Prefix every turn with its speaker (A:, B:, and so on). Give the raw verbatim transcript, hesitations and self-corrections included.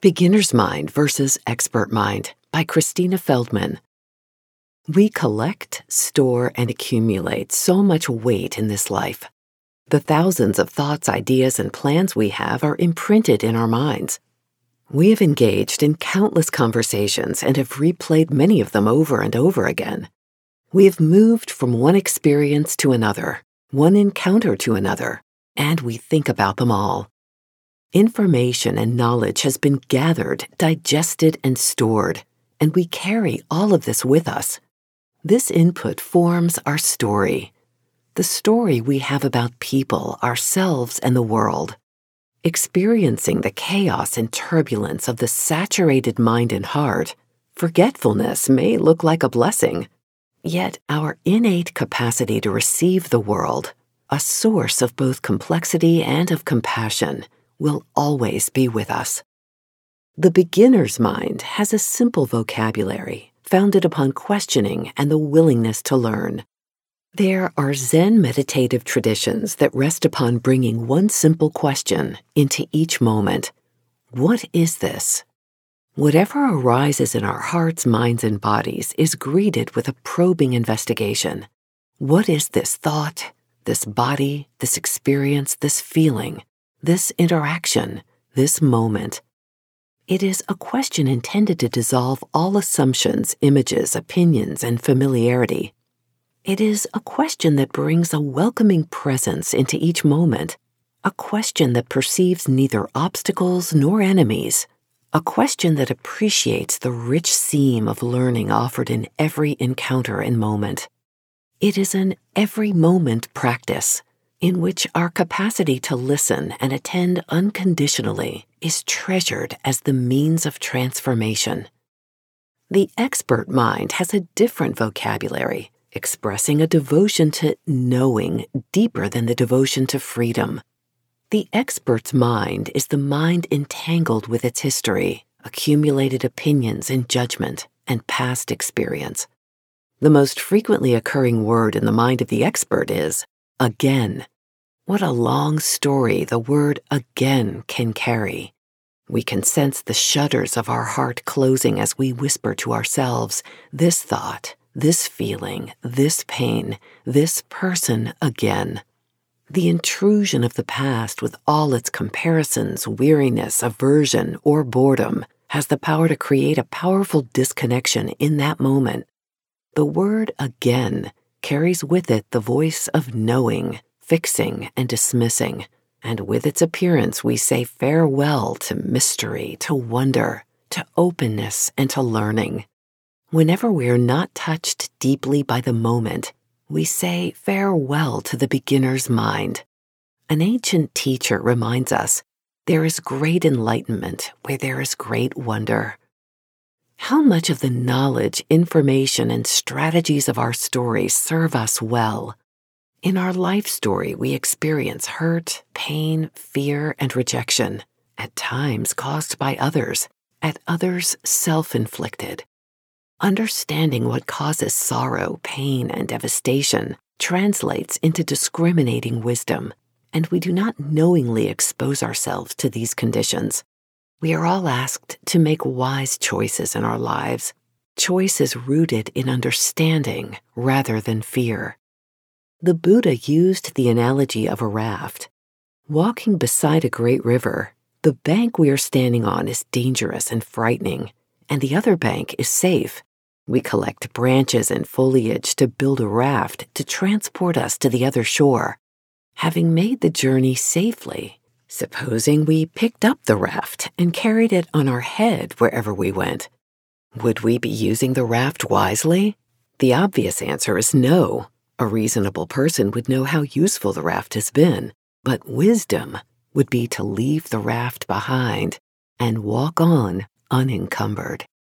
A: Beginner's Mind versus Expert Mind by Christina Feldman. We collect, store, and accumulate so much weight in this life. The thousands of thoughts, ideas, and plans we have are imprinted in our minds. We have engaged in countless conversations and have replayed many of them over and over again. We have moved from one experience to another, one encounter to another, and we think about them all. Information and knowledge has been gathered, digested, and stored, and we carry all of this with us. This input forms our story, the story we have about people, ourselves, and the world. Experiencing the chaos and turbulence of the saturated mind and heart, forgetfulness may look like a blessing. Yet our innate capacity to receive the world, a source of both complexity and of compassion, will always be with us. The beginner's mind has a simple vocabulary founded upon questioning and the willingness to learn. There are Zen meditative traditions that rest upon bringing one simple question into each moment. What is this? Whatever arises in our hearts, minds, and bodies is greeted with a probing investigation. What is this thought, this body, this experience, this feeling? This interaction, this moment? It is a question intended to dissolve all assumptions, images, opinions, and familiarity. It is a question that brings a welcoming presence into each moment, a question that perceives neither obstacles nor enemies, a question that appreciates the rich seam of learning offered in every encounter and moment. It is an every moment practice, in which our capacity to listen and attend unconditionally is treasured as the means of transformation. The expert mind has a different vocabulary, expressing a devotion to knowing deeper than the devotion to freedom. The expert's mind is the mind entangled with its history, accumulated opinions and judgment, and past experience. The most frequently occurring word in the mind of the expert is again. What a long story the word again can carry. We can sense the shutters of our heart closing as we whisper to ourselves, this thought, this feeling, this pain, this person again. The intrusion of the past with all its comparisons, weariness, aversion, or boredom has the power to create a powerful disconnection in that moment. The word again carries with it the voice of knowing, fixing, and dismissing, and with its appearance we say farewell to mystery, to wonder, to openness, and to learning. Whenever we are not touched deeply by the moment, we say farewell to the beginner's mind. An ancient teacher reminds us, there is great enlightenment where there is great wonder. How much of the knowledge, information, and strategies of our story serve us well? In our life story, we experience hurt, pain, fear, and rejection, at times caused by others, at others self-inflicted. Understanding what causes sorrow, pain, and devastation translates into discriminating wisdom, and we do not knowingly expose ourselves to these conditions. We are all asked to make wise choices in our lives, choices rooted in understanding rather than fear. The Buddha used the analogy of a raft. Walking beside a great river, the bank we are standing on is dangerous and frightening, and the other bank is safe. We collect branches and foliage to build a raft to transport us to the other shore. Having made the journey safely, supposing we picked up the raft and carried it on our head wherever we went, would we be using the raft wisely? The obvious answer is no. A reasonable person would know how useful the raft has been, but wisdom would be to leave the raft behind and walk on unencumbered.